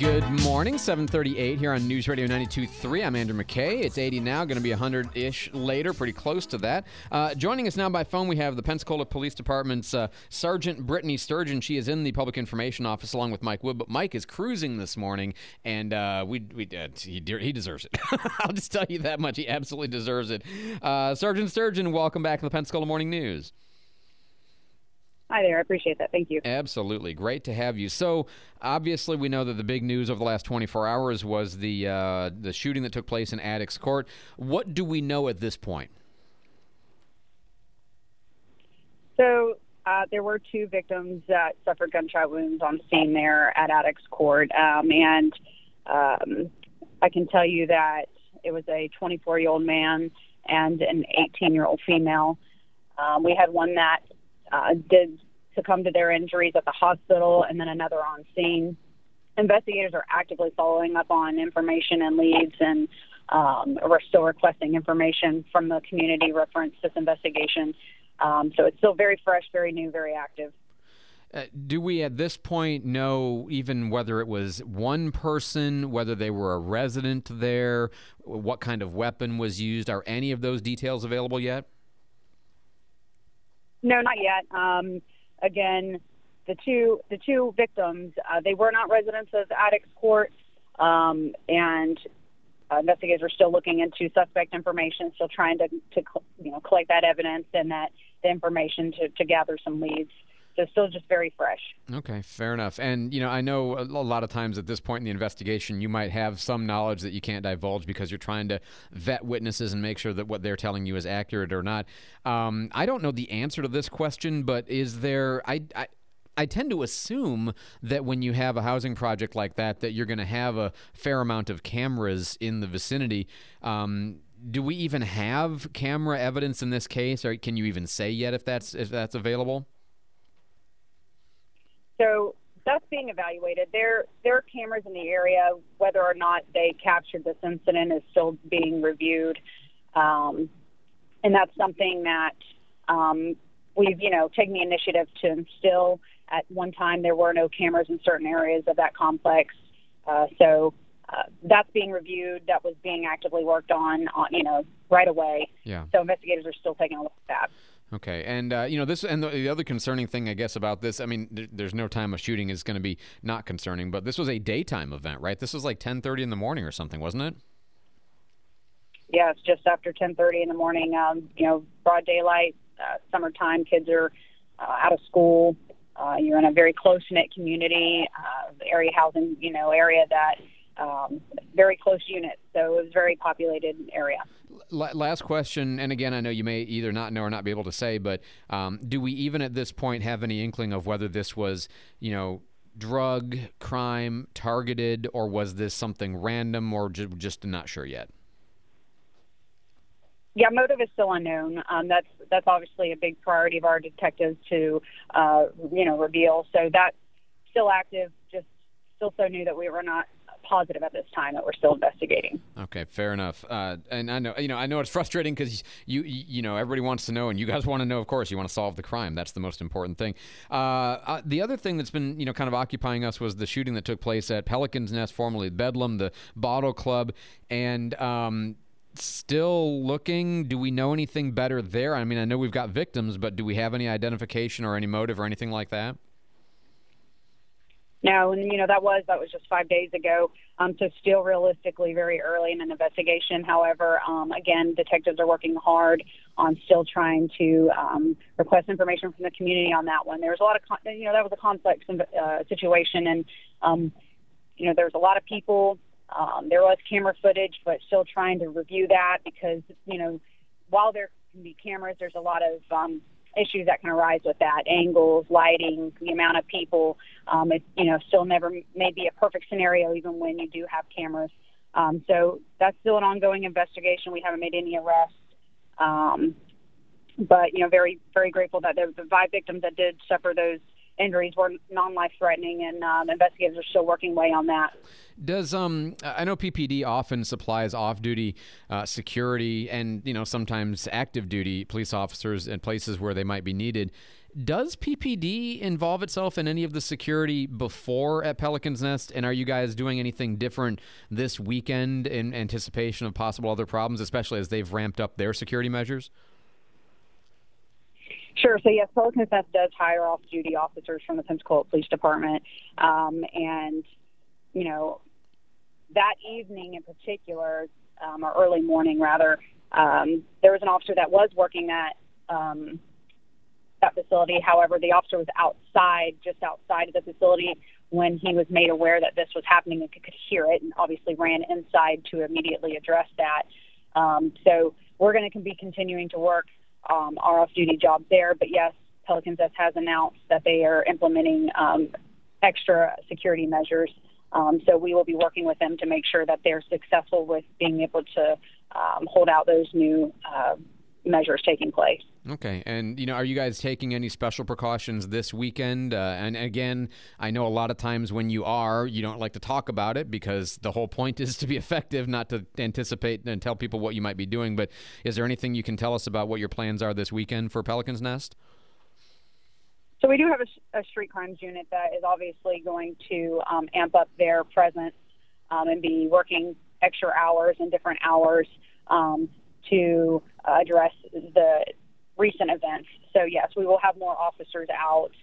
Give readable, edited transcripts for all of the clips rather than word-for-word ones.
Good morning, 7:38 here on News Radio 92.3. I'm Andrew McKay. It's 80 now, going to be 100-ish later, pretty close to that. Joining us now by phone, we have the Pensacola Police Department's Sergeant Brittany Sturgeon. She is in the Public Information Office along with Mike Wood, but Mike is cruising this morning, and he deserves it. I'll just tell you that much. He absolutely deserves it. Sergeant Sturgeon, welcome back to the Pensacola Morning News. Hi there. I appreciate that. Thank you. Absolutely. Great to have you. So, obviously, we know that the big news over the last 24 hours was the shooting that took place in Attucks Court. What do we know at this point? So, there were two victims that suffered gunshot wounds on scene there at Attucks Court. And I can tell you that it was a 24-year-old man and an 18-year-old female. We had one that did succumb to their injuries at the hospital, and then another on scene. Investigators are actively following up on information and leads, and we're still requesting information from the community reference this investigation. So it's still very fresh, very new, very active. Do we at this point know even whether it was one person, whether they were a resident there, what kind of weapon was used? Are any of those details available yet? No, not yet. Again, the two victims, they were not residents of Attucks Court, and investigators are still looking into suspect information, still trying to collect that evidence and that the information to gather some leads. So still just very fresh. Okay, fair enough. And, I know a lot of times at this point in the investigation, you might have some knowledge that you can't divulge because you're trying to vet witnesses and make sure that what they're telling you is accurate or not. I don't know the answer to this question, but is there... I tend to assume that when you have a housing project like that you're going to have a fair amount of cameras in the vicinity. Do we even have camera evidence in this case, or can you even say yet if that's available? So that's being evaluated. There are cameras in the area. Whether or not they captured this incident is still being reviewed. And that's something that we've, taken the initiative to instill. At one time, there were no cameras in certain areas of that complex. So that's being reviewed. That was being actively worked on right away. Yeah. So investigators are still taking a look at that. Okay, and this and the other concerning thing, I guess, about this. I mean, there's no time a shooting is going to be not concerning, but this was a daytime event, right? This was like 10:30 in the morning or something, wasn't it? Yeah, it's just after 10:30 in the morning. Broad daylight, summertime. Kids are out of school. You're in a very close-knit community, area housing, area that very close units. So it was a very populated area. Last question, and again, I know you may either not know or not be able to say, but do we even at this point have any inkling of whether this was, drug, crime, targeted, or was this something random, or just not sure yet? Yeah, motive is still unknown. That's obviously a big priority of our detectives to, reveal. So that's still active, just still so new that we were not positive at this time that we're still investigating. Okay, fair enough. And I know it's frustrating because everybody wants to know, and you guys want to know. Of course, you want to solve the crime. That's the most important thing. The other thing that's been kind of occupying us was the shooting that took place at Pelican's Nest, formerly Bedlam, the Bottle Club, and still looking. Do we know anything better there? I mean, I know we've got victims, but do we have any identification or any motive or anything like that? No, and that was just 5 days ago. So still realistically very early in an investigation. However, again, detectives are working hard on still trying to request information from the community on that one. There's a lot of that was a complex situation, and there was a lot of people. There was camera footage, but still trying to review that because while there can be cameras, there's a lot of issues that can arise with that, angles, lighting, the amount of people. It still never may be a perfect scenario even when you do have cameras. So that's still an ongoing investigation. We haven't made any arrests. But very, very grateful that the 5 victims that did suffer those injuries were non-life-threatening, and investigators are still working away on that. Does I know PPD often supplies off-duty security and sometimes active-duty police officers in places where they might be needed. Does PPD involve itself in any of the security before at Pelican's Nest? And are you guys doing anything different this weekend in anticipation of possible other problems, especially as they've ramped up their security measures? Sure. So, yes, Pelican's Nest does hire off-duty officers from the Pensacola Police Department. And, you know, that evening in particular, or early morning rather, there was an officer that was working that facility. However, the officer was just outside of the facility when he was made aware that this was happening and could hear it, and obviously ran inside to immediately address that. So we're going to be continuing to work our off-duty jobs there. But yes, Pelican's Nest has announced that they are implementing extra security measures. So we will be working with them to make sure that they're successful with being able to hold out those new measures taking place. Okay. And, you know, are you guys taking any special precautions this weekend? And again, I know a lot of times when you don't like to talk about it because the whole point is to be effective, not to anticipate and tell people what you might be doing. But is there anything you can tell us about what your plans are this weekend for Pelican's Nest? So we do have a street crimes unit that is obviously going to amp up their presence and be working extra hours and different hours to address the recent events. So, yes, we will have more officers out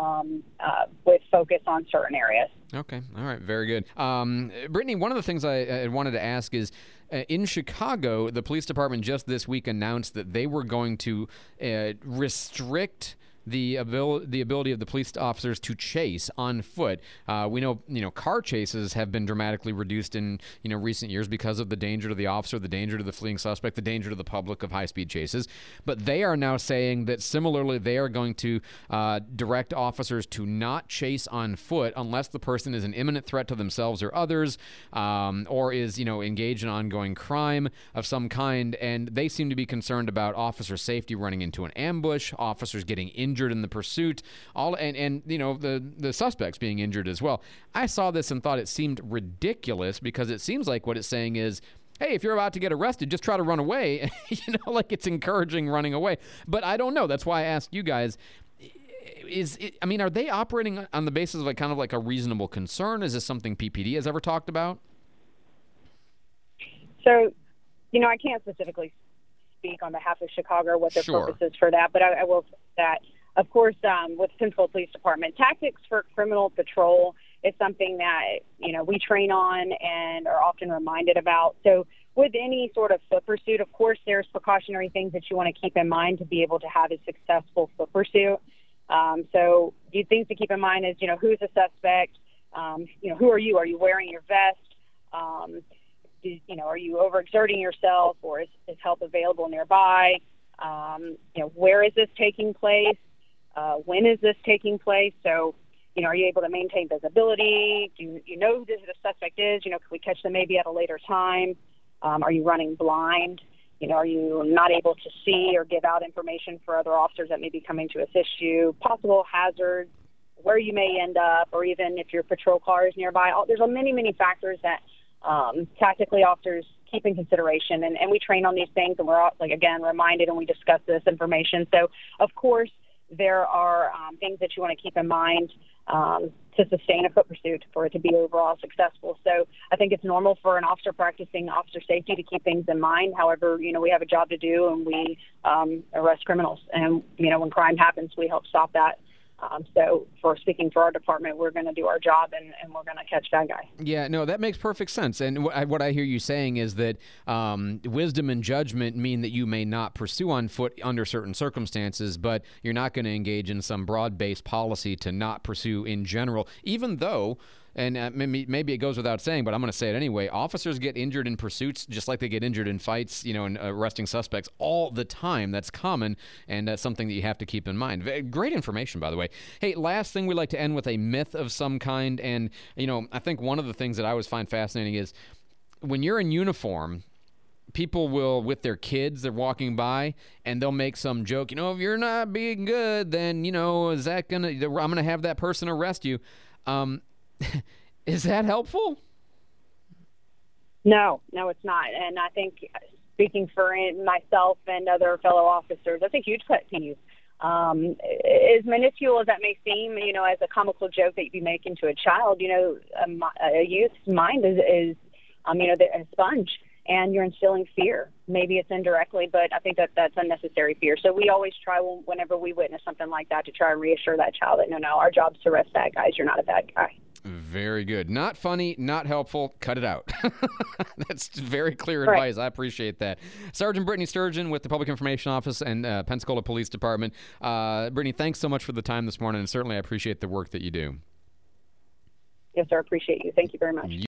with focus on certain areas. Okay. All right. Very good. Brittany, one of the things I wanted to ask is, in Chicago, the police department just this week announced that they were going to restrict the ability of the police officers to chase on foot. We know, car chases have been dramatically reduced in, recent years because of the danger to the officer, the danger to the fleeing suspect, the danger to the public of high-speed chases. But they are now saying that similarly they are going to direct officers to not chase on foot unless the person is an imminent threat to themselves or others, or is, engaged in ongoing crime of some kind. And they seem to be concerned about officer safety running into an ambush, officers getting injured in the pursuit, and the suspects being injured as well. I saw this and thought it seemed ridiculous because it seems like what it's saying is, hey, if you're about to get arrested, just try to run away. Like it's encouraging running away. But I don't know. That's why I asked you guys. Are they operating on the basis of a reasonable concern? Is this something PPD has ever talked about? So, I can't specifically speak on behalf of Chicago what their Sure. purpose is for that, but I will say that, of course, with Pensacola Police Department, tactics for criminal patrol is something that, we train on and are often reminded about. So with any sort of foot pursuit, of course, there's precautionary things that you want to keep in mind to be able to have a successful foot pursuit. So things to keep in mind is, who's the suspect? Who are you? Are you wearing your vest? Are you overexerting yourself, or is help available nearby? Where is this taking place? When is this taking place? So, are you able to maintain visibility? Do you know who the suspect is? Can we catch them maybe at a later time? Are you running blind? Are you not able to see or give out information for other officers that may be coming to assist you? Possible hazards, where you may end up, or even if your patrol car is nearby. There's many, many factors that tactically officers keep in consideration, and we train on these things, and we're again reminded, and we discuss this information. So of course there are things that you want to keep in mind to sustain a foot pursuit for it to be overall successful. So I think it's normal for an officer practicing officer safety to keep things in mind. However, we have a job to do, and we arrest criminals, and when crime happens, we help stop that. So for speaking for our department, we're going to do our job, and we're going to catch that guy. Yeah, no, that makes perfect sense. And what I hear you saying is that wisdom and judgment mean that you may not pursue on foot under certain circumstances, but you're not going to engage in some broad-based policy to not pursue in general, even though, and maybe it goes without saying, but I'm going to say it anyway, officers get injured in pursuits just like they get injured in fights, and arresting suspects all the time. That's common, and that's something that you have to keep in mind. Great information, by the way. Hey, last thing, we like to end with a myth of some kind, and, I think one of the things that I always find fascinating is when you're in uniform, people will, with their kids, they're walking by, and they'll make some joke, if you're not being good, then, is that I'm going to have that person arrest you. Is that helpful? No, it's not. And I think, speaking for myself and other fellow officers, that's a huge pet peeve. as minuscule as that may seem, as a comical joke that you'd be making to a child, a youth's mind is a sponge, and you're instilling fear. Maybe it's indirectly, but I think that's unnecessary fear. So we always try, whenever we witness something like that, to try and reassure that child that, no, our job's to arrest bad guys. You're not a bad guy. Very good. Not funny, not helpful. Cut it out. That's very clear advice. I appreciate that. Sergeant Brittany Sturgeon with the Public Information Office and Pensacola Police Department. Brittany, thanks so much for the time this morning, and certainly I appreciate the work that you do. Yes, sir. Appreciate you. Thank you very much.